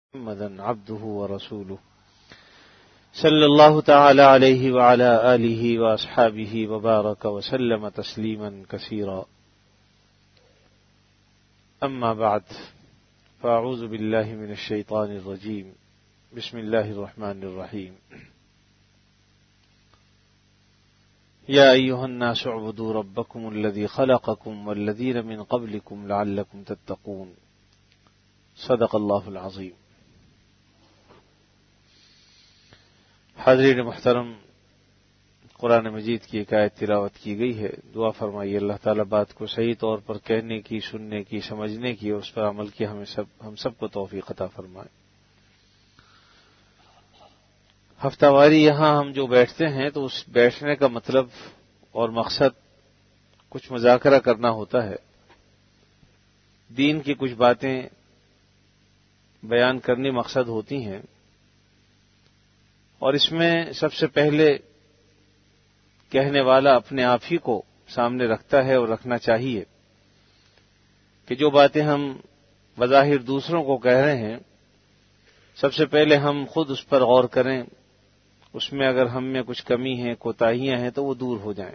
محمدا عبده ورسوله صلی اللہ تعالی علیہ وعلی آلہ واصحابہ وبارک وسلم تسلیما کثیرا اما بعد فاعوذ باللہ من الشیطان الرجیم بسم اللہ الرحمن الرحیم یا ایھا الناس اعبدوا ربکم الذی خلقکم والذین من قبلکم لعلکم تتقون صدق اللہ العظیم۔ حاضرین محترم، قرآن مجید کی ایک آیت تلاوت کی گئی ہے۔ دعا فرمائیے اللہ تعالیٰ بات کو صحیح طور پر کہنے کی، سننے کی، سمجھنے کی اور اس پر عمل کی ہم سب کو توفیق عطا فرمائے۔ ہفتہ واری یہاں ہم جو بیٹھتے ہیں تو اس بیٹھنے کا مطلب اور مقصد کچھ مذاکرہ کرنا ہوتا ہے، دین کی کچھ باتیں بیان کرنی مقصد ہوتی ہیں، اور اس میں سب سے پہلے کہنے والا اپنے آپ ہی کو سامنے رکھتا ہے اور رکھنا چاہیے کہ جو باتیں ہم بظاہر دوسروں کو کہہ رہے ہیں، سب سے پہلے ہم خود اس پر غور کریں، اس میں اگر ہم میں کچھ کمی ہے، کوتاہیاں ہیں تو وہ دور ہو جائیں۔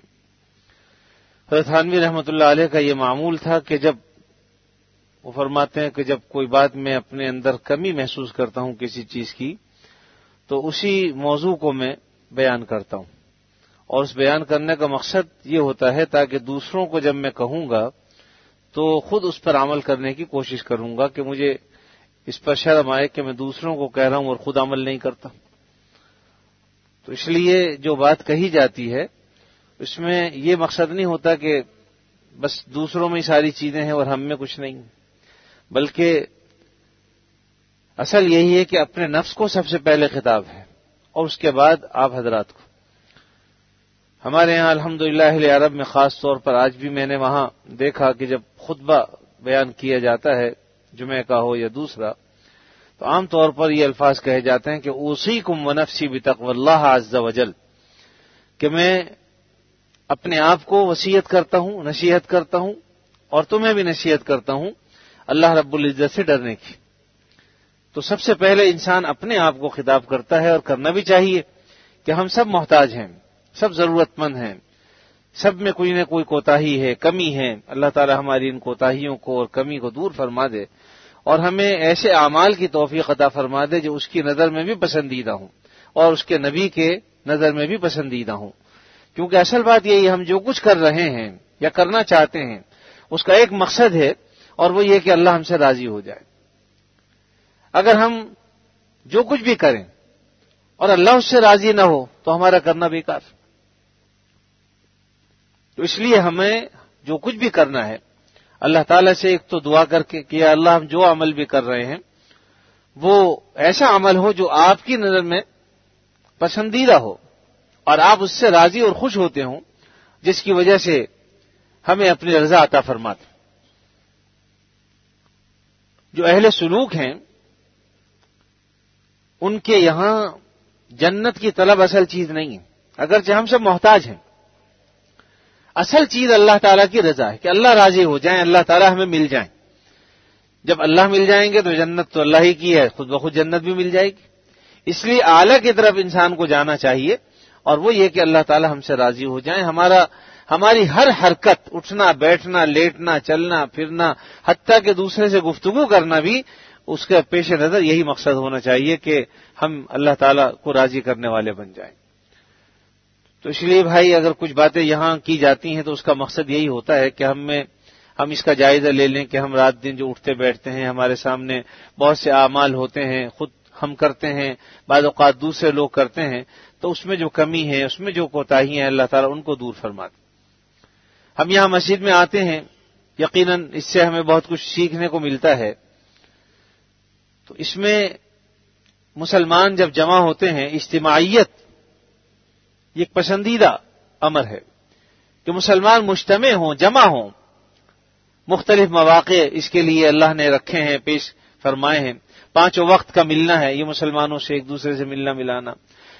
حضرت تھانوی رحمۃ اللہ علیہ کا یہ معمول تھا کہ جب وہ فرماتے ہیں کہ جب کوئی بات میں اپنے اندر کمی محسوس کرتا ہوں کسی چیز کی تو اسی موضوع کو میں بیان کرتا ہوں، اور اس بیان کرنے کا مقصد یہ ہوتا ہے تاکہ دوسروں کو جب میں کہوں گا تو خود اس پر عمل کرنے کی کوشش کروں گا کہ مجھے اس پر شرم آئے کہ میں دوسروں کو کہہ رہا ہوں اور خود عمل نہیں کرتا۔ تو اس لیے جو بات کہی جاتی ہے اس میں یہ مقصد نہیں ہوتا کہ بس دوسروں میں ساری چیزیں ہیں اور ہم میں کچھ نہیں، بلکہ اصل یہی ہے کہ اپنے نفس کو سب سے پہلے خطاب ہے اور اس کے بعد آپ حضرات کو۔ ہمارے یہاں الحمدللہ اہل عرب میں خاص طور پر آج بھی میں نے وہاں دیکھا کہ جب خطبہ بیان کیا جاتا ہے، جمعہ کا ہو یا دوسرا، تو عام طور پر یہ الفاظ کہے جاتے ہیں کہ اوصیکم ونفسی بتقوی اللہ عز وجل، کہ میں اپنے آپ کو وصیت کرتا ہوں، نصیحت کرتا ہوں، اور تمہیں بھی نصیحت کرتا ہوں اللہ رب العزت سے ڈرنے کی۔ تو سب سے پہلے انسان اپنے آپ کو خطاب کرتا ہے، اور کرنا بھی چاہیے کہ ہم سب محتاج ہیں، سب ضرورت مند ہیں، سب میں کوئی نہ کوئی کوتاہی ہے، کمی ہے۔ اللہ تعالی ہماری ان کوتاہیوں کو اور کمی کو دور فرما دے اور ہمیں ایسے اعمال کی توفیق عطا فرما دے جو اس کی نظر میں بھی پسندیدہ ہوں اور اس کے نبی کے نظر میں بھی پسندیدہ ہوں۔ کیونکہ اصل بات یہی، ہم جو کچھ کر رہے ہیں یا کرنا چاہتے ہیں اس کا ایک مقصد ہے، اور وہ یہ کہ اللہ ہم سے راضی ہو جائے۔ اگر ہم جو کچھ بھی کریں اور اللہ اس سے راضی نہ ہو تو ہمارا کرنا بیکار۔ تو اس لیے ہمیں جو کچھ بھی کرنا ہے اللہ تعالیٰ سے ایک تو دعا کر کے کہ یا اللہ ہم جو عمل بھی کر رہے ہیں وہ ایسا عمل ہو جو آپ کی نظر میں پسندیدہ ہو اور آپ اس سے راضی اور خوش ہوتے ہوں، جس کی وجہ سے ہمیں اپنی رضا عطا فرماتے۔ جو اہل سلوک ہیں ان کے یہاں جنت کی طلب اصل چیز نہیں ہے، اگرچہ ہم سب محتاج ہیں۔ اصل چیز اللہ تعالیٰ کی رضا ہے کہ اللہ راضی ہو جائیں، اللہ تعالیٰ ہمیں مل جائیں۔ جب اللہ مل جائیں گے تو جنت تو اللہ ہی کی ہے، خود بخود جنت بھی مل جائے گی۔ اس لیے اعلیٰ کی طرف انسان کو جانا چاہیے، اور وہ یہ کہ اللہ تعالیٰ ہم سے راضی ہو جائیں۔ ہماری ہر حرکت، اٹھنا، بیٹھنا، لیٹنا، چلنا، پھرنا، حتیٰ کہ دوسرے سے گفتگو کرنا بھی اس کے پیش نظر یہی مقصد ہونا چاہیے کہ ہم اللہ تعالیٰ کو راضی کرنے والے بن جائیں۔ تو اس لیے بھائی اگر کچھ باتیں یہاں کی جاتی ہیں تو اس کا مقصد یہی ہوتا ہے کہ ہم اس کا جائزہ لے لیں کہ ہم رات دن جو اٹھتے بیٹھتے ہیں، ہمارے سامنے بہت سے اعمال ہوتے ہیں، خود ہم کرتے ہیں، بعض اوقات دوسرے لوگ کرتے ہیں، تو اس میں جو کمی ہے، اس میں جو کوتاہی ہیں، اللہ تعالیٰ ان کو دور فرماتے۔ ہم یہاں مسجد میں آتے ہیں، یقیناً اس سے ہمیں بہت کچھ سیکھنے کو ملتا ہے۔ تو اس میں مسلمان جب جمع ہوتے ہیں، اجتماعیت یہ ایک پسندیدہ امر ہے کہ مسلمان مجتمع ہوں، جمع ہوں۔ مختلف مواقع اس کے لیے اللہ نے رکھے ہیں، پیش فرمائے ہیں۔ 5 وقت کا ملنا ہے، یہ مسلمانوں سے ایک دوسرے سے ملنا ملانا،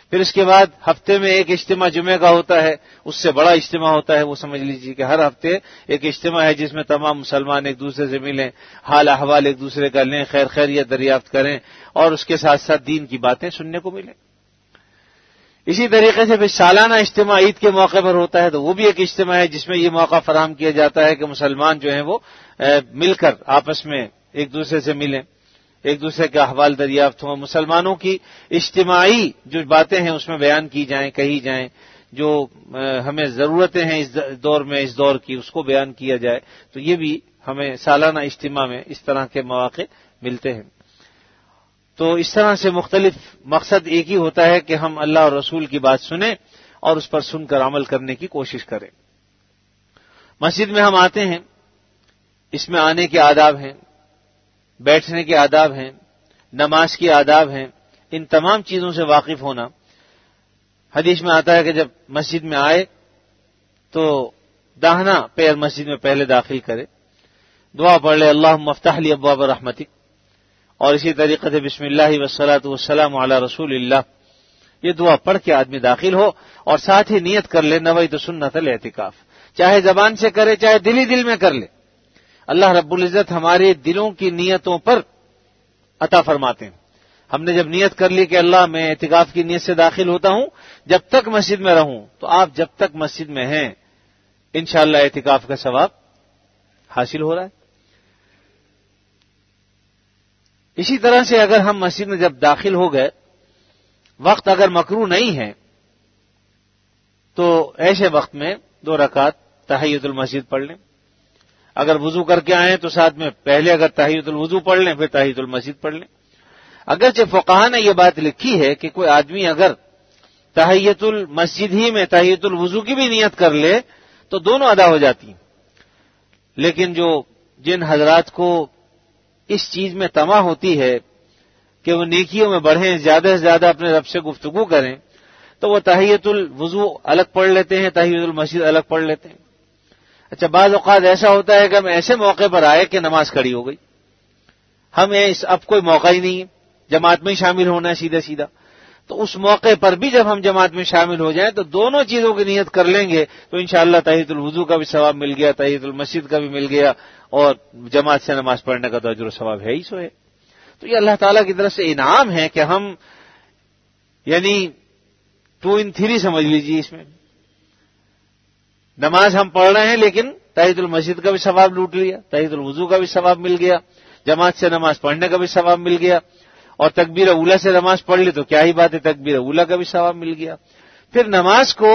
پھر اس کے بعد ہفتے میں ایک اجتماع جمعے کا ہوتا ہے، اس سے بڑا اجتماع ہوتا ہے، وہ سمجھ لیجیے کہ ہر ہفتے ایک اجتماع ہے جس میں تمام مسلمان ایک دوسرے سے ملیں، حال احوال ایک دوسرے کا لیں، خیر خیریت دریافت کریں، اور اس کے ساتھ ساتھ دین کی باتیں سننے کو ملیں۔ اسی طریقے سے پھر سالانہ اجتماع عید کے موقع پر ہوتا ہے، تو وہ بھی ایک اجتماع ہے جس میں یہ موقع فراہم کیا جاتا ہے کہ مسلمان جو ہیں وہ مل کر آپس میں ایک دوسرے سے ملیں، ایک دوسرے کا احوال دریافت ہوں، مسلمانوں کی اجتماعی جو باتیں ہیں اس میں بیان کی جائیں، کہی جائیں، جو ہمیں ضرورتیں ہیں اس دور میں، اس دور کی، اس کو بیان کیا جائے۔ تو یہ بھی ہمیں سالانہ اجتماع میں اس طرح کے مواقع ملتے ہیں۔ تو اس طرح سے مختلف مقصد ایک ہی ہوتا ہے کہ ہم اللہ اور رسول کی بات سنیں اور اس پر سن کر عمل کرنے کی کوشش کریں۔ مسجد میں ہم آتے ہیں، اس میں آنے کے آداب ہیں، بیٹھنے کے آداب ہیں، نماز کے آداب ہیں، ان تمام چیزوں سے واقف ہونا۔ حدیث میں آتا ہے کہ جب مسجد میں آئے تو داہنا پیر مسجد میں پہلے داخل کرے، دعا پڑھ لے اللہم افتح لی ابواب رحمتک، اور اسی طریقے سے بسم اللہ والصلاۃ والسلام علی رسول اللہ، یہ دعا پڑھ کے آدمی داخل ہو، اور ساتھ ہی نیت کر لے نویت سنت الاعتکاف، چاہے زبان سے کرے چاہے دل میں کر لے۔ اللہ رب العزت ہمارے دلوں کی نیتوں پر عطا فرماتے ہیں۔ ہم نے جب نیت کر لی کہ اللہ میں اعتکاف کی نیت سے داخل ہوتا ہوں، جب تک مسجد میں رہوں، تو آپ جب تک مسجد میں ہیں انشاءاللہ اعتکاف کا ثواب حاصل ہو رہا ہے۔ اسی طرح سے اگر ہم مسجد میں جب داخل ہو گئے، وقت اگر مکروہ نہیں ہے تو ایسے وقت میں 2 رکعت تحیۃ المسجد پڑھ لیں۔ اگر وضو کر کے آئیں تو ساتھ میں پہلے اگر تحیۃ الوضو پڑھ لیں، پھر تحیۃ المسجد پڑھ لیں۔ اگرچہ فقہاء نے یہ بات لکھی ہے کہ کوئی آدمی اگر تحیۃ المسجد ہی میں تحیۃ الوضو کی بھی نیت کر لے تو دونوں ادا ہو جاتی ہیں، لیکن جن حضرات کو اس چیز میں طمع ہوتی ہے کہ وہ نیکیوں میں بڑھیں، زیادہ سے زیادہ اپنے رب سے گفتگو کریں، تو وہ تحیۃ الوضو الگ پڑھ لیتے ہیں، تحیۃ المسجد الگ پڑھ لیتے ہیں۔ اچھا، بعض اوقات ایسا ہوتا ہے کہ ہم ایسے موقع پر آئے کہ نماز کھڑی ہو گئی، ہمیں اب کوئی موقع ہی نہیں ہے، جماعت میں ہی شامل ہونا ہے سیدھا، تو اس موقع پر بھی جب ہم جماعت میں شامل ہو جائیں تو دونوں چیزوں کی نیت کر لیں گے تو انشاءاللہ تحیۃ الوضو کا بھی ثواب مل گیا، تحیۃ المسجد کا بھی مل گیا، اور جماعت سے نماز پڑھنے کا تو اجر و ثواب ہے ہی سو ہے۔ تو یہ اللہ تعالیٰ کی طرف سے انعام ہے کہ ہم یعنی 2 in 3 سمجھ لیجیے، اس میں نماز ہم پڑھ رہے ہیں لیکن تحیۃ المسجد کا بھی ثواب لوٹ لیا، تحیۃ الوضو کا بھی ثواب مل گیا، جماعت سے نماز پڑھنے کا بھی ثواب مل گیا، اور تکبیر اولیٰ سے نماز پڑھ لی تو کیا ہی بات ہے، تکبیر اولیٰ کا بھی ثواب مل گیا۔ پھر نماز کو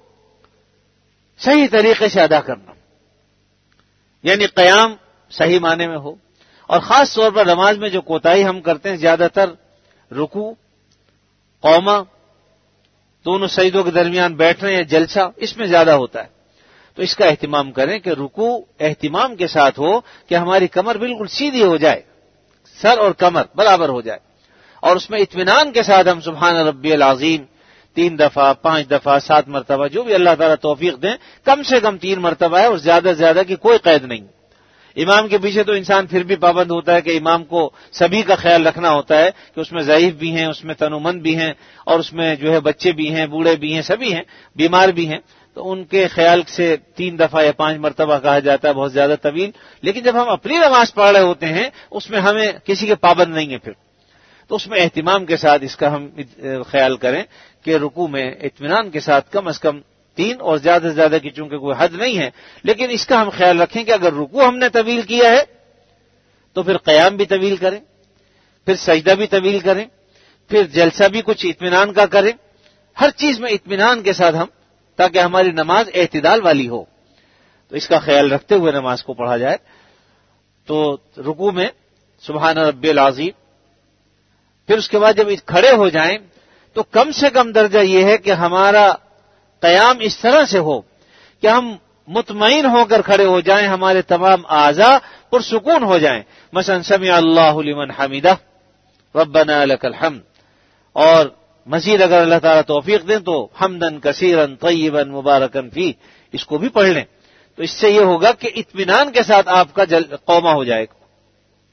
صحیح طریقے سے ادا کرنا، یعنی قیام صحیح معنی میں ہو، اور خاص طور پر نماز میں جو کوتاہی ہم کرتے ہیں زیادہ تر رکوع، قوما، دونوں سجدوں کے درمیان بیٹھنا یا جلسہ، اس میں زیادہ ہوتا ہے، تو اس کا اہتمام کریں کہ رکوع اہتمام کے ساتھ ہو کہ ہماری کمر بالکل سیدھی ہو جائے، سر اور کمر برابر ہو جائے، اور اس میں اطمینان کے ساتھ ہم سبحان ربی العظیم 3 دفعہ 5 دفعہ 7 مرتبہ جو بھی اللہ تعالیٰ توفیق دیں، کم سے کم 3 مرتبہ ہے، اور زیادہ سے زیادہ کی کوئی قید نہیں۔ امام کے پیچھے تو انسان پھر بھی پابند ہوتا ہے کہ امام کو سبھی کا خیال رکھنا ہوتا ہے کہ اس میں ضعیف بھی ہیں، اس میں تنومند بھی ہیں، اور اس میں جو ہے بچے بھی ہیں، بوڑھے بھی ہیں، سبھی ہیں، بیمار بھی ہیں، تو ان کے خیال سے 3 دفعہ یا 5 مرتبہ کہا جاتا ہے، بہت زیادہ طویل۔ لیکن جب ہم اپنی نماز پڑھ رہے ہوتے ہیں اس میں ہمیں کسی کے پابند نہیں ہیں، پھر تو اس میں اہتمام کے ساتھ اس کا ہم خیال کریں کہ رکوع میں اطمینان کے ساتھ کم از کم 3، اور زیادہ سے زیادہ کی چونکہ کوئی حد نہیں ہے، لیکن اس کا ہم خیال رکھیں کہ اگر رکوع ہم نے طویل کیا ہے تو پھر قیام بھی طویل کریں، پھر سجدہ بھی طویل کریں، پھر جلسہ بھی کچھ اطمینان کا کریں، ہر چیز میں اطمینان کے ساتھ ہم، تاکہ ہماری نماز اعتدال والی ہو، تو اس کا خیال رکھتے ہوئے نماز کو پڑھا جائے۔ تو رکوع میں سبحان ربی العظیم، پھر اس کے بعد جب کھڑے ہو جائیں تو کم سے کم درجہ یہ ہے کہ ہمارا قیام اس طرح سے ہو کہ ہم مطمئن ہو کر کھڑے ہو جائیں، ہمارے تمام اعضاء پرسکون ہو جائیں، مثلا سمع اللہ لمن حمدہ ربنا لک الحمد، اور مزید اگر اللہ تعالیٰ توفیق دیں تو حمدن کثیرن طیبن مبارکن فیہ، اس کو بھی پڑھ لیں، تو اس سے یہ ہوگا کہ اطمینان کے ساتھ آپ کا قومہ ہو جائے گا،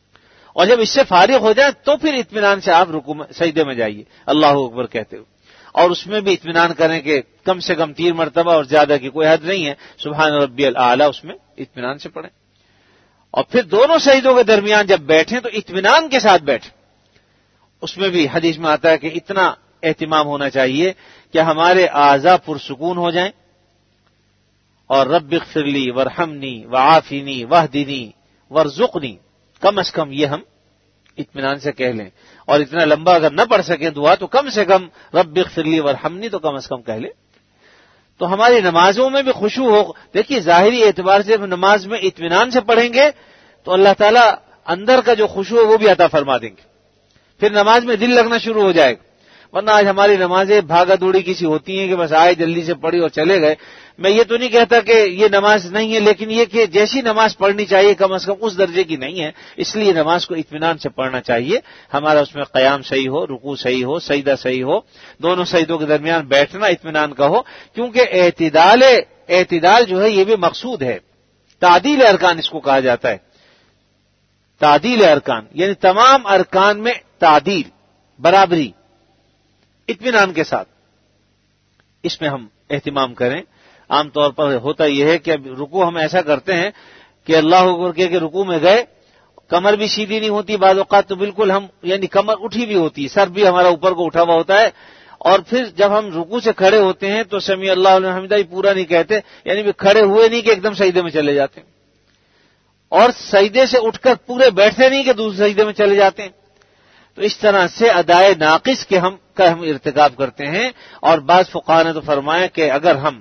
اور جب اس سے فارغ ہو جائے تو پھر اطمینان سے آپ رکوع سجدے میں جائیے اللہ اکبر کہتے ہوئے، اور اس میں بھی اطمینان کریں کہ کم سے کم 3 مرتبہ اور زیادہ کی کوئی حد نہیں ہے سبحان ربی الاعلی، اس میں اطمینان سے پڑھیں. اور پھر دونوں سجدوں کے درمیان جب بیٹھیں تو اطمینان کے ساتھ بیٹھیں. اس میں بھی حدیث میں آتا ہے کہ اتنا اہتمام ہونا چاہیے کہ ہمارے اعضاء پرسکون ہو جائیں اور رب اغفر لی وارحمنی وعافنی واہدنی وارزقنی، کم از کم یہ ہم اطمینان سے کہہ لیں. اور اتنا لمبا اگر نہ پڑھ سکیں دعا تو کم سے کم رب اغفر لی وارحمنی تو کم از کم کہہ لیں. تو ہماری نمازوں میں بھی خشوع ہو. دیکھیے ظاہری اعتبار سے نماز میں اطمینان سے پڑھیں گے تو اللہ تعالیٰ اندر کا جو خشوع ہے وہ بھی عطا فرما دیں گے، پھر نماز میں دل لگنا شروع ہو جائے گا. ورنہ آج ہماری نمازیں بھاگا دوڑی کسی ہوتی ہیں کہ بس آئے جلدی سے پڑھی اور چلے گئے. میں یہ تو نہیں کہتا کہ یہ نماز نہیں ہے، لیکن یہ کہ جیسی نماز پڑھنی چاہیے کم از کم اس درجے کی نہیں ہے. اس لیے نماز کو اطمینان سے پڑھنا چاہیے. ہمارا اس میں قیام صحیح ہو، رکوع صحیح ہو، سجدہ صحیح ہو، دونوں سجدوں کے درمیان بیٹھنا اطمینان کا ہو، کیونکہ اعتدال جو ہے یہ بھی مقصود ہے. تعدیل ارکان اس کو کہا جاتا ہے. تعدیل ارکان یعنی تمام ارکان میں تعدیل، برابری، اطمینان کے ساتھ اس میں ہم اہتمام کریں. عام طور پر ہوتا یہ ہے کہ رکوع ہم ایسا کرتے ہیں کہ اللہ اکبر کہہ کے رکوع میں گئے، کمر بھی سیدھی نہیں ہوتی، بعض اوقات تو بالکل ہم یعنی کمر اٹھی بھی ہوتی، سر بھی ہمارا اوپر کو اٹھا ہوا ہوتا ہے. اور پھر جب ہم رکوع سے کھڑے ہوتے ہیں تو سمیع اللہ لمن حمدہ پورا نہیں کہتے، یعنی کھڑے ہوئے نہیں کہ ایک دم سجدے میں چلے جاتے ہیں، اور سجدے سے اٹھ کر پورے بیٹھتے نہیں کہ دوسرے سجدے میں چلے جاتے ہیں. تو اس طرح سے ادائے ناقص کے ہم ارتکاب کرتے ہیں. اور بعض فقہاء نے تو فرمایا کہ اگر ہم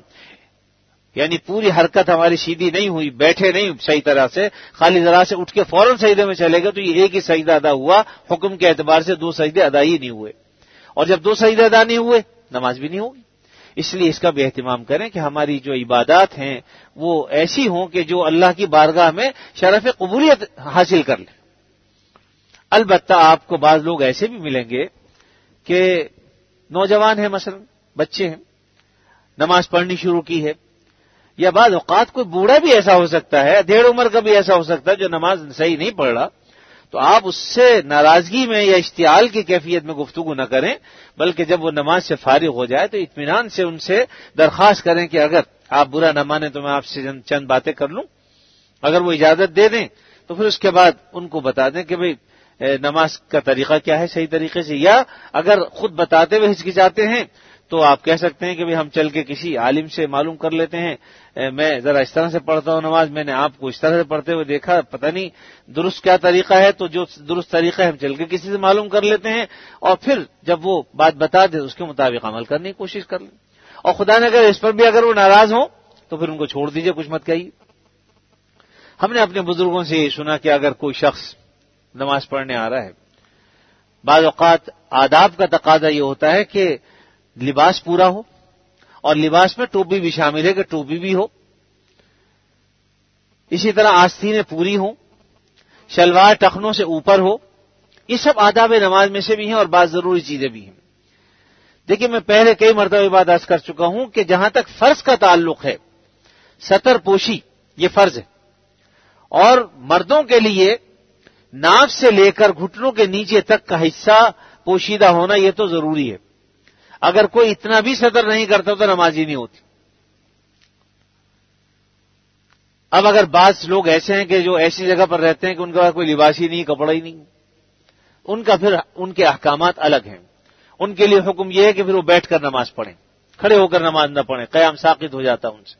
یعنی پوری حرکت ہماری سیدھی نہیں ہوئی، بیٹھے نہیں صحیح طرح سے، خالی ذرا سے اٹھ کے فوراً سجدے میں چلے گا تو یہ ایک ہی سجدہ ادا ہوا، حکم کے اعتبار سے 2 سجدے ادا ہی نہیں ہوئے. اور جب 2 سجدے ادا نہیں ہوئے نماز بھی نہیں ہوگی. اس لیے اس کا بھی اہتمام کریں کہ ہماری جو عبادات ہیں وہ ایسی ہوں کہ جو اللہ کی بارگاہ میں شرف قبولیت حاصل کر لیں. البتہ آپ کو بعض لوگ ایسے بھی ملیں گے کہ نوجوان ہیں، مثلا بچے ہیں، نماز پڑھنی شروع کی ہے، یا بعض اوقات کوئی بوڑھا بھی ایسا ہو سکتا ہے، ڈیڑھ عمر کا بھی ایسا ہو سکتا ہے جو نماز صحیح نہیں پڑھ رہا. تو آپ اس سے ناراضگی میں یا اشتعال کی کیفیت میں گفتگو نہ کریں، بلکہ جب وہ نماز سے فارغ ہو جائے تو اطمینان سے ان سے درخواست کریں کہ اگر آپ برا نہ مانیں تو میں آپ سے چند باتیں کر لوں. اگر وہ اجازت دے دیں تو پھر اس کے بعد ان کو بتا دیں کہ بھئی نماز کا طریقہ کیا ہے صحیح طریقے سے. یا اگر خود بتاتے ہوئے ہچکچاتے ہیں تو آپ کہہ سکتے ہیں کہ بھئی ہم چل کے کسی عالم سے معلوم کر لیتے ہیں، میں ذرا اس طرح سے پڑھتا ہوں نماز، میں نے آپ کو اس طرح سے پڑھتے ہوئے دیکھا، پتہ نہیں درست کیا طریقہ ہے، تو جو درست طریقہ ہے ہم چل کے کسی سے معلوم کر لیتے ہیں، اور پھر جب وہ بات بتا دے اس کے مطابق عمل کرنے کی کوشش کر لیں. اور خدا نے اگر اس پر بھی اگر وہ ناراض ہوں تو پھر ان کو چھوڑ دیجئے، کچھ مت کہیے. ہم نے اپنے بزرگوں سے یہ سنا کہ اگر کوئی شخص نماز پڑھنے آ رہا ہے، بعض اوقات آداب کا تقاضا یہ ہوتا ہے کہ لباس پورا ہو، اور لباس میں ٹوپی بھی شامل ہے کہ ٹوپی بھی ہو، اسی طرح آستینیں پوری ہوں، شلوار ٹخنوں سے اوپر ہو. یہ سب آداب نماز میں سے بھی ہیں اور بعض ضروری چیزیں بھی ہیں. دیکھیے میں پہلے کئی مرتبہ بات عرض کر چکا ہوں کہ جہاں تک فرض کا تعلق ہے، ستر پوشی یہ فرض ہے، اور مردوں کے لیے ناف سے لے کر گھٹنوں کے نیچے تک کا حصہ پوشیدہ ہونا یہ تو ضروری ہے. اگر کوئی اتنا بھی ستر نہیں کرتا تو نماز ہی نہیں ہوتی. اب اگر بعض لوگ ایسے ہیں کہ جو ایسی جگہ پر رہتے ہیں کہ ان کے پاس کوئی لباس ہی نہیں، کپڑا ہی نہیں، ان کا پھر ان کے احکامات الگ ہیں. ان کے لیے حکم یہ ہے کہ پھر وہ بیٹھ کر نماز پڑھیں، کھڑے ہو کر نماز نہ پڑھیں، قیام ساقط ہو جاتا ان سے.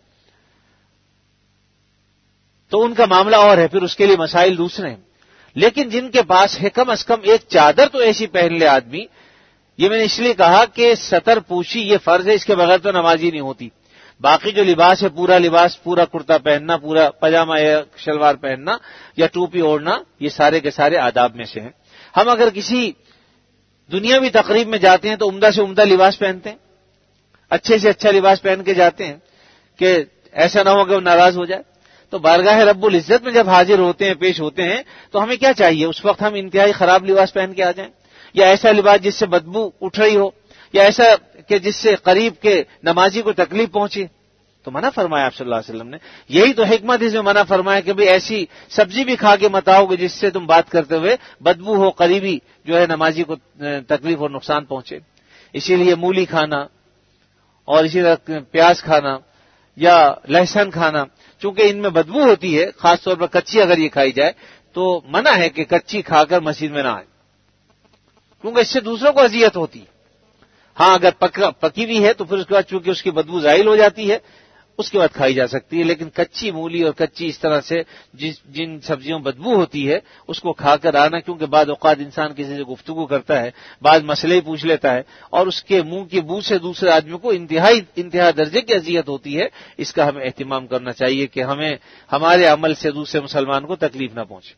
تو ان کا معاملہ اور ہے، پھر اس کے لیے مسائل دوسرے ہیں. لیکن جن کے پاس ہے کم از کم ایک چادر تو ایسی پہن لے آدمی. یہ میں نے اس لیے کہا کہ ستر پوشی یہ فرض ہے، اس کے بغیر تو نماز ہی نہیں ہوتی. باقی جو لباس ہے، پورا لباس، پورا کرتا پہننا، پورا پاجامہ یا شلوار پہننا یا ٹوپی اوڑھنا، یہ سارے کے سارے آداب میں سے ہیں. ہم اگر کسی دنیاوی تقریب میں جاتے ہیں تو عمدہ سے عمدہ لباس پہنتے ہیں، اچھے سے اچھا لباس پہن کے جاتے ہیں کہ ایسا نہ ہو کہ وہ ناراض ہو جائے. تو بارگاہ رب العزت میں جب حاضر ہوتے ہیں، پیش ہوتے ہیں، تو ہمیں کیا چاہیے؟ اس وقت ہم انتہائی خراب لباس پہن کے آ جائیں، یا ایسا لباس جس سے بدبو اٹھ رہی ہو، یا ایسا کہ جس سے قریب کے نمازی کو تکلیف پہنچے؟ تو منع فرمایا آپ صلی اللہ علیہ وسلم نے. یہی تو حکمت اس میں منع فرمایا کہ بھئی ایسی سبزی بھی کھا کے مت آؤ گے جس سے تم بات کرتے ہوئے بدبو ہو، قریبی جو ہے نمازی کو تکلیف اور نقصان پہنچے. اسی لیے مولی کھانا اور اسی طرح پیاز کھانا یا لہسن کھانا، چونکہ ان میں بدبو ہوتی ہے، خاص طور پر کچی اگر یہ کھائی جائے تو منع ہے کہ کچی کھا کر مسجد میں نہ آئے، کیونکہ اس سے دوسروں کو اذیت ہوتی ہے۔ ہاں اگر پکی ہوئی ہے تو پھر اس کے بعد چونکہ اس کی بدبو زائل ہو جاتی ہے، اس کے بعد کھائی جا سکتی ہے، لیکن کچی مولی اور کچی اس طرح سے جن سبزیوں بدبو ہوتی ہے اس کو کھا کر آنا، کیونکہ بعض اوقات انسان کسی سے گفتگو کرتا ہے، بعض مسئلے پوچھ لیتا ہے اور اس کے منہ کی بو سے دوسرے آدمی کو انتہا درجے کی اذیت ہوتی ہے، اس کا ہمیں اہتمام کرنا چاہیے کہ ہمیں ہمارے عمل سے دوسرے مسلمان کو تکلیف نہ پہنچے۔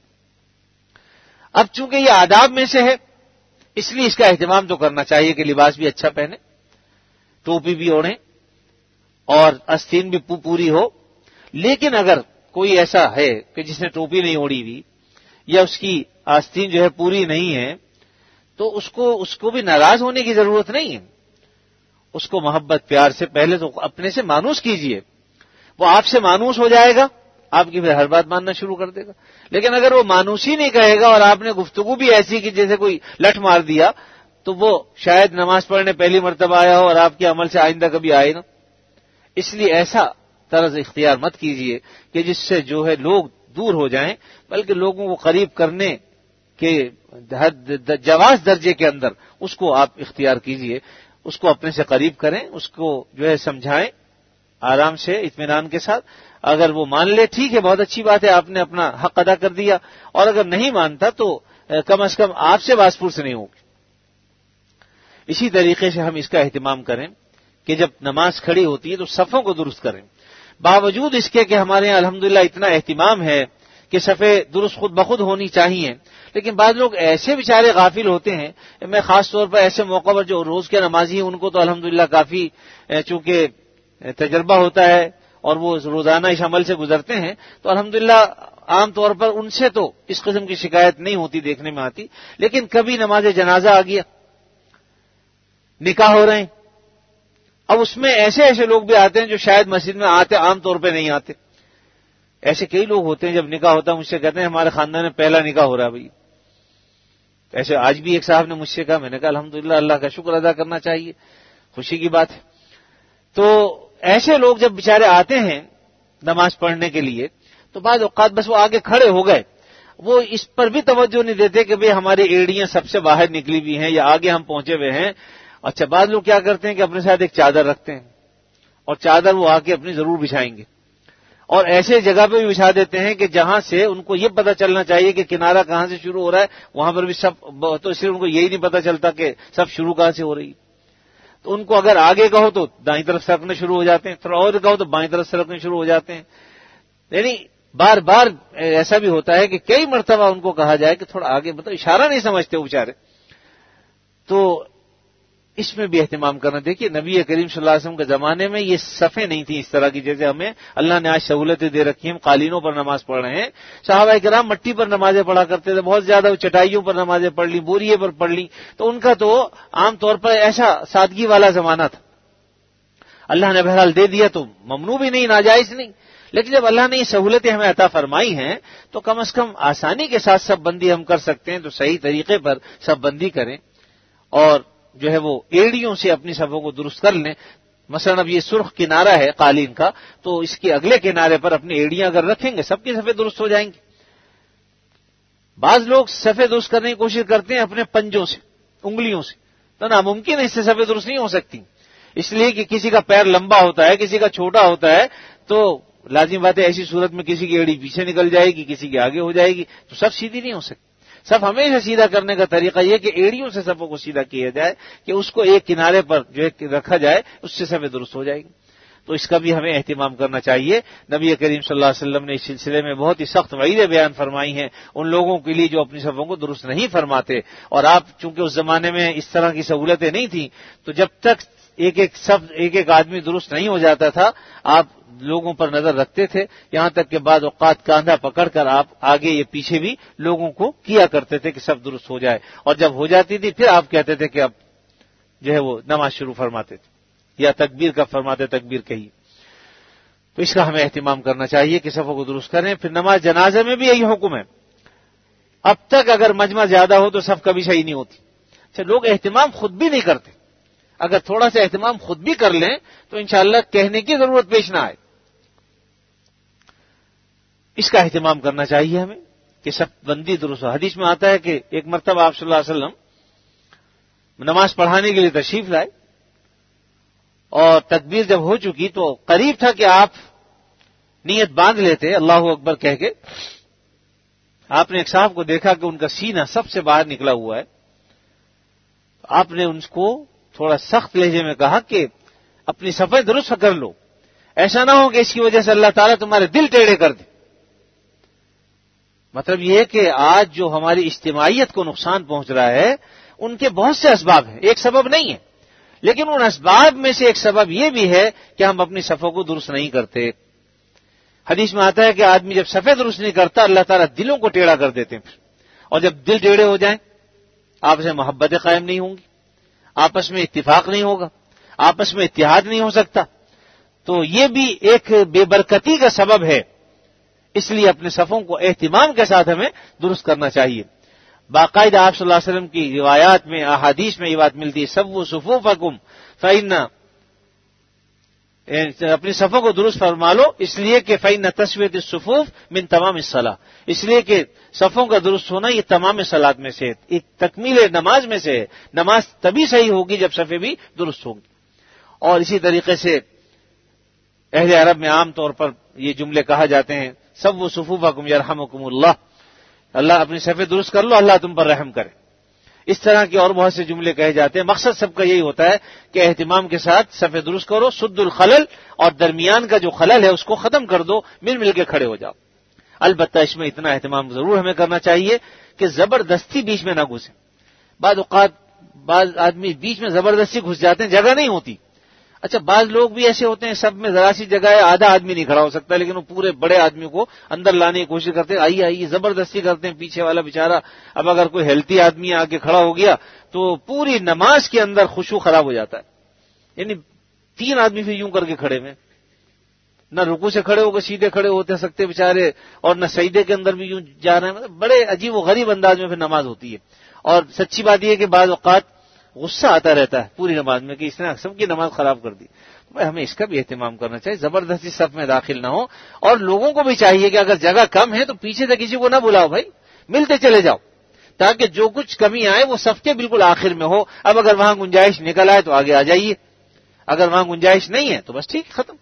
اب چونکہ یہ آداب میں سے ہے، اس لیے اس کا اہتمام تو کرنا چاہیے کہ لباس بھی اچھا پہنے، ٹوپی بھی اوڑھیں اور آستین بھی پوری ہو۔ لیکن اگر کوئی ایسا ہے کہ جس نے ٹوپی نہیں اوڑھی ہوئی یا اس کی آستین جو ہے پوری نہیں ہے، تو اس کو بھی ناراض ہونے کی ضرورت نہیں ہے، اس کو محبت پیار سے پہلے تو اپنے سے مانوس کیجئے، وہ آپ سے مانوس ہو جائے گا، آپ کی پھر ہر بات ماننا شروع کر دے گا۔ لیکن اگر وہ مانوسی نہیں کہے گا اور آپ نے گفتگو بھی ایسی کہ جیسے کوئی لٹ مار دیا، تو وہ شاید نماز پڑھنے پہلی مرتبہ آیا ہو اور آپ کے عمل سے آئندہ کبھی آئے نا۔ اس لیے ایسا طرز اختیار مت کیجئے کہ جس سے جو ہے لوگ دور ہو جائیں، بلکہ لوگوں کو قریب کرنے کے جواز درجے کے اندر اس کو آپ اختیار کیجئے، اس کو اپنے سے قریب کریں، اس کو جو ہے سمجھائیں آرام سے اطمینان کے ساتھ۔ اگر وہ مان لے ٹھیک ہے، بہت اچھی بات ہے، آپ نے اپنا حق ادا کر دیا، اور اگر نہیں مانتا تو کم از کم آپ سے باس پرس نہیں ہوگی۔ اسی طریقے سے ہم اس کا اہتمام کریں کہ جب نماز کھڑی ہوتی ہے تو صفوں کو درست کریں، باوجود اس کے کہ ہمارے یہاں الحمدللہ اتنا اہتمام ہے کہ صفیں درست خود بخود ہونی چاہیے، لیکن بعض لوگ ایسے بیچارے غافل ہوتے ہیں۔ میں خاص طور پر ایسے موقع پر جو روز کے نمازی ہیں ان کو تو الحمدللہ کافی چونکہ تجربہ ہوتا ہے اور وہ روزانہ اس عمل سے گزرتے ہیں، تو الحمدللہ عام طور پر ان سے تو اس قسم کی شکایت نہیں ہوتی، دیکھنے میں آتی۔ لیکن کبھی نماز جنازہ آ گیا، نکاح ہو رہے ہیں، اب اس میں ایسے لوگ بھی آتے ہیں جو شاید مسجد میں آتے عام طور پہ نہیں آتے۔ ایسے کئی لوگ ہوتے ہیں جب نکاح ہوتا ہے مجھ سے کہتے ہیں ہمارے خاندان میں پہلا نکاح ہو رہا ہے بھائی۔ ایسے آج بھی ایک صاحب نے مجھ سے کہا، میں نے کہا الحمدللہ اللہ کا شکر ادا کرنا چاہیے، خوشی کی بات ہے۔ تو ایسے لوگ جب بیچارے آتے ہیں نماز پڑھنے کے لیے تو بعض اوقات بس وہ آگے کھڑے ہو گئے، وہ اس پر بھی توجہ نہیں دیتے کہ بھئی ہماری ایڑیاں سب سے باہر نکلی ہوئی ہیں یا آگے ہم پہنچے ہوئے ہیں۔ اچھا، بعض لوگ کیا کرتے ہیں کہ اپنے ساتھ ایک چادر رکھتے ہیں اور چادر وہ آ کے اپنی ضرور بچھائیں گے، اور ایسے جگہ پہ بھی بچھا دیتے ہیں کہ جہاں سے ان کو یہ پتہ چلنا چاہیے کہ کنارہ کہاں سے شروع ہو رہا ہے، وہاں پر بھی سب، تو صرف ان کو یہی نہیں پتہ چلتا کہ سب شروع کہاں سے ہو رہی ہے۔ تو ان کو اگر آگے کہو تو دائیں طرف سرکنے شروع ہو جاتے ہیں، تھوڑا اور کہو تو بائیں طرف سرکنے شروع ہو جاتے ہیں۔ یعنی بار بار ایسا بھی ہوتا ہے کہ کئی مرتبہ ان کو کہا جائے کہ تھوڑا آگے، مطلب اشارہ نہیں سمجھتے وہ بیچارے۔ تو اس میں بھی اہتمام کرنا۔ دیکھیے نبی کریم صلی اللہ علیہ وسلم کے زمانے میں یہ صفیں نہیں تھیں اس طرح کی جیسے ہمیں اللہ نے آج سہولتیں دے رکھی ہیں، ہم قالینوں پر نماز پڑھ رہے ہیں۔ صحابہ کرام مٹی پر نمازیں پڑھا کرتے تھے، بہت زیادہ چٹائیوں پر نمازیں پڑھ لی، بوریے پر پڑھ لی، تو ان کا تو عام طور پر ایسا سادگی والا زمانہ تھا۔ اللہ نے بہرحال دے دیا تو ممنوع بھی نہیں، ناجائز نہیں، لیکن جب اللہ نے یہ سہولتیں ہمیں عطا فرمائی ہیں تو کم از کم آسانی کے ساتھ سب بندی ہم کر سکتے ہیں، تو صحیح طریقے پر سب بندی کریں اور جو ہے وہ ایڑیوں سے اپنی صفوں کو درست کر لیں۔ مثلا اب یہ سرخ کنارہ ہے قالین کا، تو اس کے اگلے کنارے پر اپنی ایڑیاں اگر رکھیں گے سب کی صفیں درست ہو جائیں گی۔ بعض لوگ صفیں درست کرنے کی کوشش کرتے ہیں اپنے پنجوں سے، انگلیوں سے، تو ناممکن ہے، اس سے صفیں درست نہیں ہو سکتی، اس لیے کہ کسی کا پیر لمبا ہوتا ہے، کسی کا چھوٹا ہوتا ہے، تو لازم بات ہے ایسی صورت میں کسی کی ایڑی پیچھے نکل جائے گی، کسی کی آگے ہو جائے گی، تو سب سیدھی نہیں ہو سکتی۔ صف ہمیشہ سیدھا کرنے کا طریقہ یہ کہ ایڑیوں سے صفوں کو سیدھا کیا جائے، کہ اس کو ایک کنارے پر جو ہے رکھا جائے، اس سے صفیں درست ہو جائے گی۔ تو اس کا بھی ہمیں اہتمام کرنا چاہیے۔ نبی کریم صلی اللہ علیہ وسلم نے اس سلسلے میں بہت ہی سخت وعیدیں بیان فرمائی ہیں ان لوگوں کے لیے جو اپنی صفوں کو درست نہیں فرماتے، اور آپ چونکہ اس زمانے میں اس طرح کی سہولتیں نہیں تھیں، تو جب تک ایک آدمی درست نہیں ہو جاتا تھا آپ لوگوں پر نظر رکھتے تھے، یہاں تک کہ بعض اوقات کاندھا پکڑ کر آپ آگے یہ پیچھے بھی لوگوں کو کیا کرتے تھے کہ سب درست ہو جائے، اور جب ہو جاتی تھی پھر آپ کہتے تھے کہ اب جو ہے وہ نماز شروع فرماتے تھے یا تکبیر کا فرماتے، تکبیر کہیے۔ تو اس کا ہمیں اہتمام کرنا چاہیے کہ صفوں کو درست کریں۔ پھر نماز جنازہ میں بھی یہی حکم ہے، اب تک اگر مجمع زیادہ ہو تو صف کبھی صحیح نہیں ہوتی۔ اچھا، لوگ اہتمام خود بھی نہیں کرتے، اگر تھوڑا سا اہتمام خود بھی کر لیں تو انشاءاللہ کہنے کی ضرورت پیش نہ آئے. اس کا اہتمام کرنا چاہیے ہمیں کہ صف بندی درست ہو. حدیث میں آتا ہے کہ ایک مرتبہ آپ صلی اللہ علیہ وسلم نماز پڑھانے کے لیے تشریف لائے اور تکبیر جب ہو چکی تو قریب تھا کہ آپ نیت باندھ لیتے اللہ اکبر کہہ کے. آپ نے ایک صاحب کو دیکھا کہ ان کا سینہ سب سے باہر نکلا ہوا ہے. آپ نے ان کو تھوڑا سخت لہجے میں کہا کہ اپنی صفیں درست کر لو، ایسا نہ ہو کہ اس کی وجہ سے اللہ تعالیٰ تمہارے دل ٹیڑھے کر دے. مطلب یہ ہے کہ آج جو ہماری اجتماعیت کو نقصان پہنچ رہا ہے ان کے بہت سے اسباب ہیں، ایک سبب نہیں ہے، لیکن ان اسباب میں سے ایک سبب یہ بھی ہے کہ ہم اپنی صفوں کو درست نہیں کرتے. حدیث میں آتا ہے کہ آدمی جب صفیں درست نہیں کرتا اللہ تعالیٰ دلوں کو ٹیڑھا کر دیتے ہیں پھر. اور جب دل ٹیڑھے ہو جائیں آپس میں محبتیں قائم نہیں ہوں گی، آپس میں اتفاق نہیں ہوگا، آپس میں اتحاد نہیں ہو سکتا. تو یہ بھی ایک بے برکتی کا سبب ہے. اس لیے اپنے صفوں کو اہتمام کے ساتھ ہمیں درست کرنا چاہیے. باقاعدہ آپ صلی اللہ علیہ وسلم کی روایات میں احادیث میں یہ بات ملتی ہے سووا صفوفکم فإن، اپنی صفوں کو درست فرما لو اس لیے کہ فإن تسویۃ الصفوف من تمام الصلاۃ، اس لیے کہ صفوں کا درست ہونا یہ تمام صلاۃ میں سے ایک تکمیل نماز میں سے ہے. نماز تبھی صحیح ہوگی جب صفیں بھی درست ہوں گی. اور اسی طریقے سے اہل عرب میں عام طور پر یہ جملے کہا جاتے ہیں سووا صفوفکم یرحمکم اللہ، اللہ اپنی صفیں درست کر لو اللہ تم پر رحم کرے. اس طرح کے اور بہت سے جملے کہے جاتے ہیں. مقصد سب کا یہی ہوتا ہے کہ اہتمام کے ساتھ صفیں درست کرو، سد الخلل، اور درمیان کا جو خلل ہے اس کو ختم کر دو، مل مل کے کھڑے ہو جاؤ. البتہ اس میں اتنا اہتمام ضرور ہمیں کرنا چاہیے کہ زبردستی بیچ میں نہ گھسیں. بعض اوقات بعض آدمی بیچ میں زبردستی گھس جاتے ہیں، جگہ نہیں ہوتی. اچھا بعض لوگ بھی ایسے ہوتے ہیں سب میں ذرا سی جگہ ہے، آدھا آدمی نہیں کھڑا ہو سکتا لیکن وہ پورے بڑے آدمی کو اندر لانے کی کوشش کرتے ہیں، آئیے آئیے زبردستی کرتے ہیں. پیچھے والا بیچارہ اب اگر کوئی ہیلتھی آدمی آگے کھڑا ہو گیا تو پوری نماز کے اندر خشوع خراب ہو جاتا ہے. یعنی 3 آدمی پھر یوں کر کے کھڑے میں، نہ رکوع سے کھڑے ہو کے سیدھے کھڑے ہوتے سکتے بیچارے، اور نہ سجدے کے اندر بھی یوں جا رہے ہیں. مطلب بڑے عجیب و غریب انداز میں پھر نماز ہوتی ہے. اور سچی بات یہ ہے کہ بعض اوقات غصہ آتا رہتا ہے پوری نماز میں کہ اس نے سب کی نماز خراب کر دی. ہمیں اس کا بھی اہتمام کرنا چاہیے، زبردستی صف میں داخل نہ ہو. اور لوگوں کو بھی چاہیے کہ اگر جگہ کم ہے تو پیچھے سے کسی کو نہ بلاؤ، بھائی ملتے چلے جاؤ تاکہ جو کچھ کمی آئے وہ صف کے بالکل آخر میں ہو. اب اگر وہاں گنجائش نکل آئے تو آگے آ جائیے، اگر وہاں گنجائش نہیں ہے تو بس ٹھیک ختم.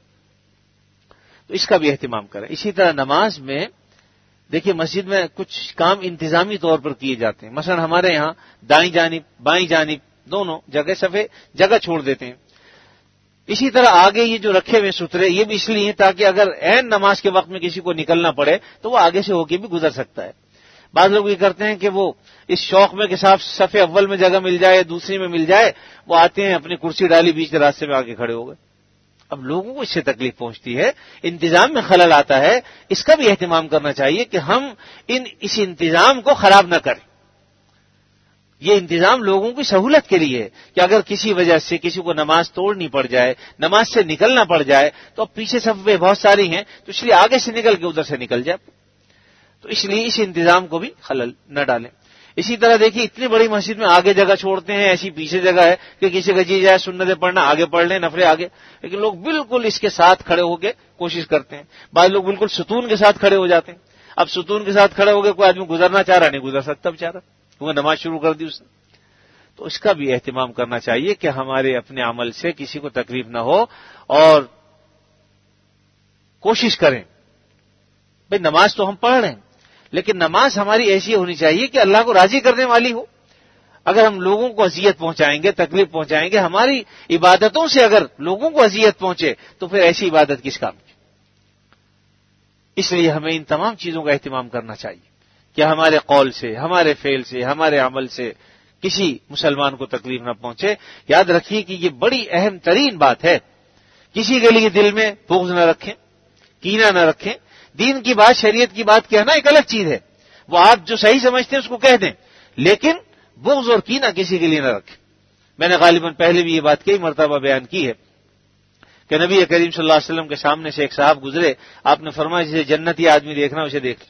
تو اس کا بھی اہتمام کریں. اسی طرح نماز میں دیکھیے مسجد میں کچھ کام انتظامی طور پر کیے جاتے ہیں. مثلا ہمارے یہاں دائیں جانب بائیں جانب دونوں جگہ صفے جگہ چھوڑ دیتے ہیں. اسی طرح آگے یہ جو رکھے ہوئے سترے یہ بھی اس لیے ہیں تاکہ اگر عین نماز کے وقت میں کسی کو نکلنا پڑے تو وہ آگے سے ہو کے بھی گزر سکتا ہے. بعض لوگ یہ کرتے ہیں کہ وہ اس شوق میں کہ صاحب صف اول میں جگہ مل جائے دوسری میں مل جائے، وہ آتے ہیں اپنی کرسی ڈالی بیچ راستے میں آگے کھڑے ہو گئے. اب لوگوں کو اس سے تکلیف پہنچتی ہے، انتظام میں خلل آتا ہے. اس کا بھی اہتمام کرنا چاہیے کہ ہم اس انتظام کو خراب نہ کریں. یہ انتظام لوگوں کی سہولت کے لیے ہے کہ اگر کسی وجہ سے کسی کو نماز توڑنی پڑ جائے، نماز سے نکلنا پڑ جائے تو پیچھے صفیں بہت ساری ہیں تو اس لیے آگے سے نکل کے ادھر سے نکل جائے. تو اس لیے اس انتظام کو بھی خلل نہ ڈالیں. اسی طرح دیکھیے اتنی بڑی مسجد میں آگے جگہ چھوڑتے ہیں، ایسی پیچھے جگہ ہے کہ کسی کا جی جائے سنتیں پڑھنا آگے پڑھ لیں، نفلیں آگے، لیکن لوگ بالکل اس کے ساتھ کھڑے ہو کے کوشش کرتے ہیں. بعض لوگ بالکل ستون کے ساتھ کھڑے ہو جاتے ہیں. اب ستون کے ساتھ کھڑے ہو کے کوئی آدمی گزرنا چاہ رہا نہیں گزر سکتا بیچارہ کیونکہ نماز شروع کر دی اس نے. تو اس کا بھی اہتمام کرنا چاہیے کہ ہمارے اپنے عمل سے کسی کو تکلیف نہ ہو اور کوشش کریں. بھئی نماز تو ہم پڑھ رہے ہیں لیکن نماز ہماری ایسی ہونی چاہیے کہ اللہ کو راضی کرنے والی ہو. اگر ہم لوگوں کو اذیت پہنچائیں گے، تکلیف پہنچائیں گے، ہماری عبادتوں سے اگر لوگوں کو اذیت پہنچے تو پھر ایسی عبادت کس کام کی. اس لیے ہمیں ان تمام چیزوں کا اہتمام کرنا چاہیے کہ ہمارے قول سے، ہمارے فعل سے، ہمارے عمل سے کسی مسلمان کو تکلیف نہ پہنچے. یاد رکھیے کہ یہ بڑی اہم ترین بات ہے. کسی کے لیے دل میں بغض نہ رکھیں، کینہ نہ رکھیں. دین کی بات، شریعت کی بات کہنا ایک الگ چیز ہے، وہ آپ جو صحیح سمجھتے ہیں اس کو کہہ دیں، لیکن بغض اور کینہ کسی کے لیے نہ رکھیں. میں نے غالباً پہلے بھی یہ بات کئی مرتبہ بیان کی ہے کہ نبی کریم صلی اللہ علیہ وسلم کے سامنے سے ایک صاحب گزرے، آپ نے فرمایا جسے جنتی آدمی دیکھنا اسے دیکھ لیں.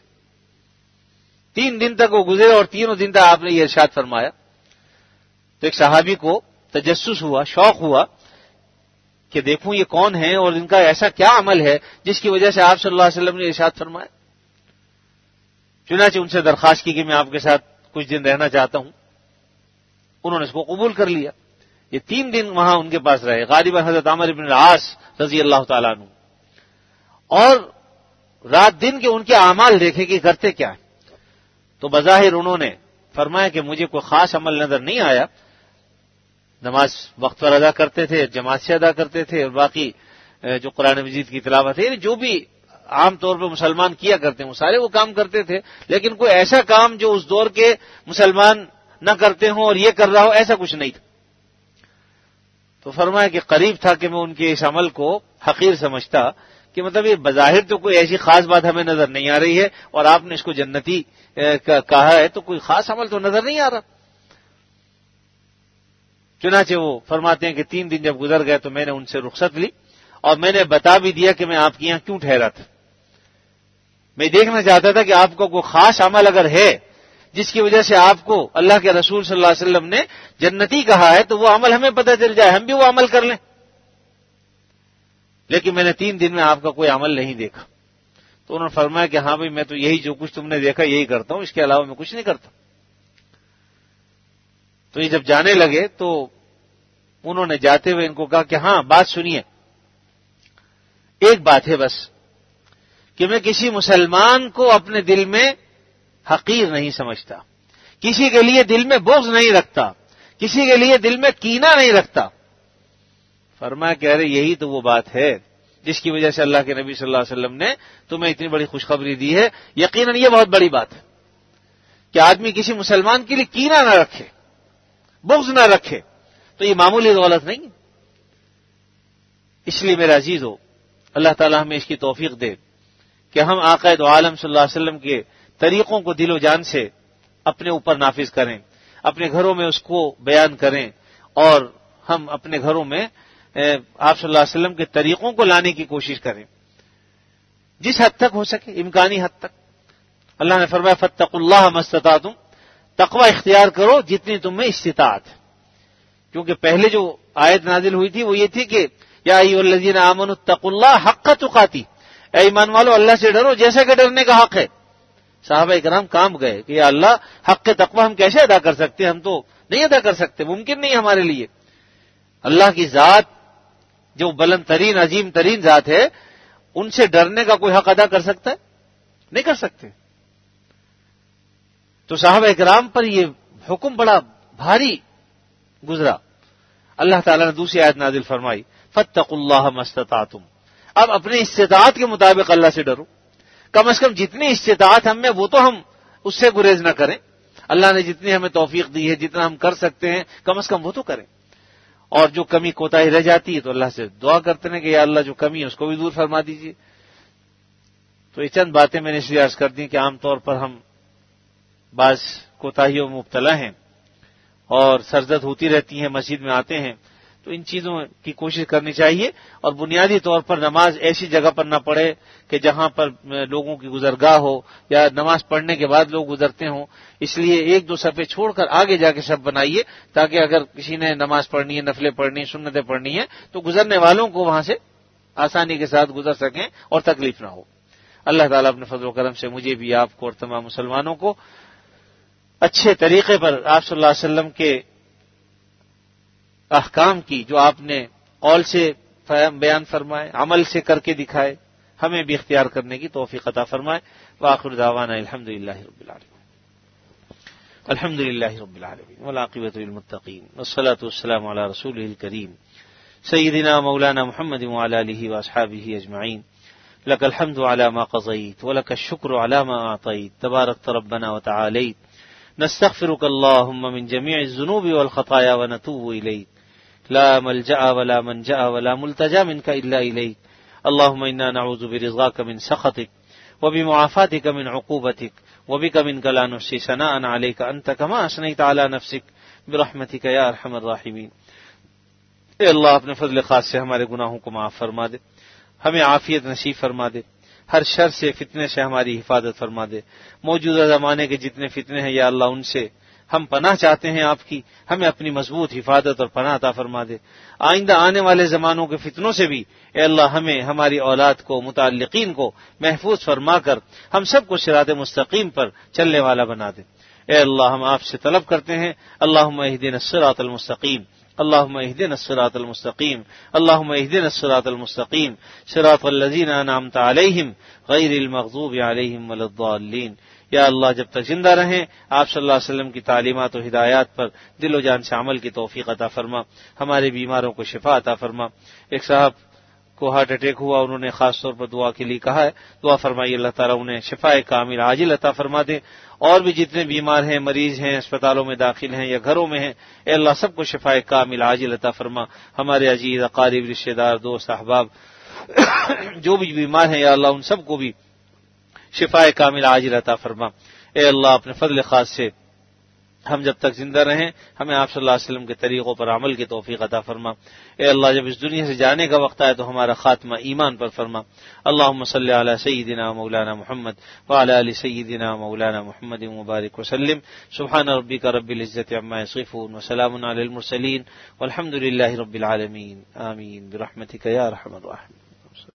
3 دن تک وہ گزرے اور 3 دن تک آپ نے یہ ارشاد فرمایا. تو ایک صحابی کو تجسس ہوا، شوق ہوا کہ دیکھوں یہ کون ہے اور ان کا ایسا کیا عمل ہے جس کی وجہ سے آپ صلی اللہ علیہ وسلم نے ارشاد فرمایا. چنانچہ ان سے درخواست کی کہ میں آپ کے ساتھ کچھ دن رہنا چاہتا ہوں. انہوں نے اس کو قبول کر لیا. یہ 3 دن وہاں ان کے پاس رہے، غالباً حضرت عمرو بن العاص رضی اللہ تعالیٰ عنہ، اور رات دن کے ان کے اعمال دیکھے کہ کرتے کیا ہیں. تو بظاہر انہوں نے فرمایا کہ مجھے کوئی خاص عمل نظر نہیں آیا. نماز وقت پر ادا کرتے تھے، جماعت سے ادا کرتے تھے، اور باقی جو قرآن مجید کی تلاوت ہے، جو بھی عام طور پہ مسلمان کیا کرتے ہیں وہ سارے وہ کام کرتے تھے، لیکن کوئی ایسا کام جو اس دور کے مسلمان نہ کرتے ہوں اور یہ کر رہا ہو، ایسا کچھ نہیں تھا. تو فرمایا کہ قریب تھا کہ میں ان کے اس عمل کو حقیر سمجھتا کہ مطلب یہ بظاہر تو کوئی ایسی خاص بات ہمیں نظر نہیں آ رہی ہے اور آپ نے اس کو جنتی کہا ہے، تو کوئی خاص عمل تو نظر نہیں آ رہا. چنانچہ وہ فرماتے ہیں کہ 3 دن جب گزر گئے تو میں نے ان سے رخصت لی اور میں نے بتا بھی دیا کہ میں آپ کے یہاں کیوں ٹھہرا تھا. میں دیکھنا چاہتا تھا کہ آپ کو کوئی خاص عمل اگر ہے جس کی وجہ سے آپ کو اللہ کے رسول صلی اللہ علیہ وسلم نے جنتی کہا ہے تو وہ عمل ہمیں پتہ چل جائے، ہم بھی وہ عمل کر لیں. لیکن میں نے 3 دن میں آپ کا کوئی عمل نہیں دیکھا. تو انہوں نے فرمایا کہ ہاں بھائی میں تو یہی جو کچھ تم نے دیکھا یہی کرتا ہوں، اس کے علاوہ میں کچھ نہیں کرتا. تو یہ جب جانے لگے تو انہوں نے جاتے ہوئے ان کو کہا کہ ہاں بات سنیے، ایک بات ہے بس کہ میں کسی مسلمان کو اپنے دل میں حقیر نہیں سمجھتا، کسی کے لیے دل میں بغض نہیں رکھتا، کسی کے لیے دل میں کینہ نہیں رکھتا. فرمایا کہ ارے یہی تو وہ بات ہے جس کی وجہ سے اللہ کے نبی صلی اللہ علیہ وسلم نے تمہیں اتنی بڑی خوشخبری دی ہے. یقیناً یہ بہت بڑی بات ہے کہ آدمی کسی مسلمان کے لیے کینہ نہ رکھے، بغض نہ رکھے. تو یہ معمولی دولت نہیں ہے. اس لیے میرا عزیز ہو، اللہ تعالیٰ ہمیں اس کی توفیق دے کہ ہم آقا دو عالم صلی اللہ علیہ وسلم کے طریقوں کو دل و جان سے اپنے اوپر نافذ کریں، اپنے گھروں میں اس کو بیان کریں، اور ہم اپنے گھروں میں آپ صلی اللہ علیہ وسلم کے طریقوں کو لانے کی کوشش کریں جس حد تک ہو سکے، امکانی حد تک. اللہ نے فرمایا فاتقوا اللہ ما استطعتم، تقوی اختیار کرو جتنی تم میں استطاعت ہے. کیونکہ پہلے جو آیت نازل ہوئی تھی وہ یہ تھی کہ یا ایھا الذین آمنوا اتقوا اللہ حق تقاتی، اے ایمان والو اللہ سے ڈرو جیسا کہ ڈرنے کا حق ہے. صحابہ کرام کام گئے کہ یا اللہ حق تقوی ہم کیسے ادا کر سکتے ہیں، ہم تو نہیں ادا کر سکتے، ممکن نہیں ہمارے لیے. اللہ کی ذات جو بلند ترین عظیم ترین ذات ہے، ان سے ڈرنے کا کوئی حق ادا کر سکتا ہے؟ نہیں کر سکتے. تو صحابہ کرام پر یہ حکم بڑا بھاری گزرا. اللہ تعالیٰ نے دوسری آیت نازل فرمائی فاتقوا اللہ ما استطعتم. اب اپنے استطاعت کے مطابق اللہ سے ڈرو. کم از کم جتنی استطاعت ہم میں وہ تو ہم اس سے گریز نہ کریں. اللہ نے جتنی ہمیں توفیق دی ہے، جتنا ہم کر سکتے ہیں کم از کم وہ تو کریں. اور جو کمی کوتاہی رہ جاتی ہے تو اللہ سے دعا کرتے ہیں کہ یا اللہ جو کمی ہے اس کو بھی دور فرما دیجیے. تو یہ چند باتیں میں نے اس لیے عرض کر دی کہ عام طور پر ہم بعض کوتاہیوں میں مبتلا ہیں اور سرزد ہوتی رہتی ہیں، مسجد میں آتے ہیں تو ان چیزوں کی کوشش کرنی چاہیے. اور بنیادی طور پر نماز ایسی جگہ پر نہ پڑھے کہ جہاں پر لوگوں کی گزرگاہ ہو یا نماز پڑھنے کے بعد لوگ گزرتے ہوں. اس لیے 1-2 صفحے چھوڑ کر آگے جا کے صف بنائیے تاکہ اگر کسی نے نماز پڑھنی ہے، نفلیں پڑھنی ہے، سنتیں پڑھنی ہے تو گزرنے والوں کو وہاں سے آسانی کے ساتھ گزر سکیں اور تکلیف نہ ہو. اللہ تعالیٰ اپنے فضل و کرم سے مجھے بھی، آپ کو اور تمام مسلمانوں کو اچھے طریقے پر آپ صلی اللہ علیہ وسلم کے احکام کی جو آپ نے قول سے بیان فرمائے، عمل سے کر کے دکھائے، ہمیں بھی اختیار کرنے کی توفیق عطا فرمائے. وآخر دعوانا الحمدللہ رب العالمین. الحمدللہ رب العالمین والعاقبۃ للمتقین والصلاة والسلام علی رسولہ الکریم سیدنا مولانا محمد وعلی آلہ واصحابہ اجمعین. لک الحمد علی ما قضیت ولک الشکر علی ما اعطیت تبارکت ربنا وتعالیت. نستغفرک اللہم من جمیع الذنوب والخطایا ونتوب الیک. لا ملجأ ولا منجأ ولا ملتجا منك إلا إليك. اللهم إنا نعوذ برضاك من سخطك وبمعافاتك من عقوبتك وبك منك لا نحصي ثناء عليك أنت كما أثنيت على نفسك برحمتك يا أرحم الراحمين. اے اللہ اپنے فضل خاص سے ہمارے گناہوں کو معاف فرما دے، ہمیں عافیت نصیب فرما دے، ہر شر سے فتنے سے ہماری حفاظت فرما دے. موجودہ زمانے کے جتنے فتنے ہیں یا اللہ ان سے ہم پناہ چاہتے ہیں آپ کی، ہمیں اپنی مضبوط حفاظت اور پناہ عطا فرما دے۔ آئندہ آنے والے زمانوں کے فتنوں سے بھی اے اللہ ہمیں، ہماری اولاد کو، متعلقین کو محفوظ فرما کر ہم سب کو صراط مستقیم پر چلنے والا بنا دے۔ اے اللہ ہم آپ سے طلب کرتے ہیں، اللہم اہدنا الصراط المستقیم، اللہم اہدنا الصراط المستقیم، اللہم اہدنا الصراط المستقیم، صراط الذین انعمت علیہم غیر المغضوب علیہم ولا الضالین۔ یا اللہ جب تک زندہ رہیں آپ صلی اللہ علیہ وسلم کی تعلیمات و ہدایات پر دل و جان سے عمل کی توفیق عطا فرما، ہمارے بیماروں کو شفا عطا فرما۔ ایک صاحب کو ہارٹ اٹیک ہوا، انہوں نے خاص طور پر دعا کے لیے کہا ہے، دعا فرمائیے اللہ تعالیٰ انہیں شفا کامل عاجل عطا فرما دے۔ اور بھی جتنے بیمار ہیں، مریض ہیں، اسپتالوں میں داخل ہیں یا گھروں میں ہیں، اے اللہ سب کو شفا کامل عاجل عطا فرما۔ ہمارے عزیز اقارب، رشتہ دار، دوست، احباب جو بھی بیمار ہیں یا اللہ ان سب کو بھی شفا کامل عاجل عطا فرما۔ اے اللہ اپنے فضل خاص سے ہم جب تک زندہ رہیں ہمیں آپ صلی اللہ علیہ وسلم کے طریقوں پر عمل کی توفیق عطا فرما۔ اے اللہ جب اس دنیا سے جانے کا وقت آئے تو ہمارا خاتمہ ایمان پر فرما۔ اللہم صلی علی سیدنا مولانا محمد وعلی آل سیدنا مولانا محمد مبارک وسلم۔ سبحان ربک رب العزت عما یصفون وسلام علی المرسلین والحمد للہ رب العالمین، آمین برحمتک یا ارحم الراحمین۔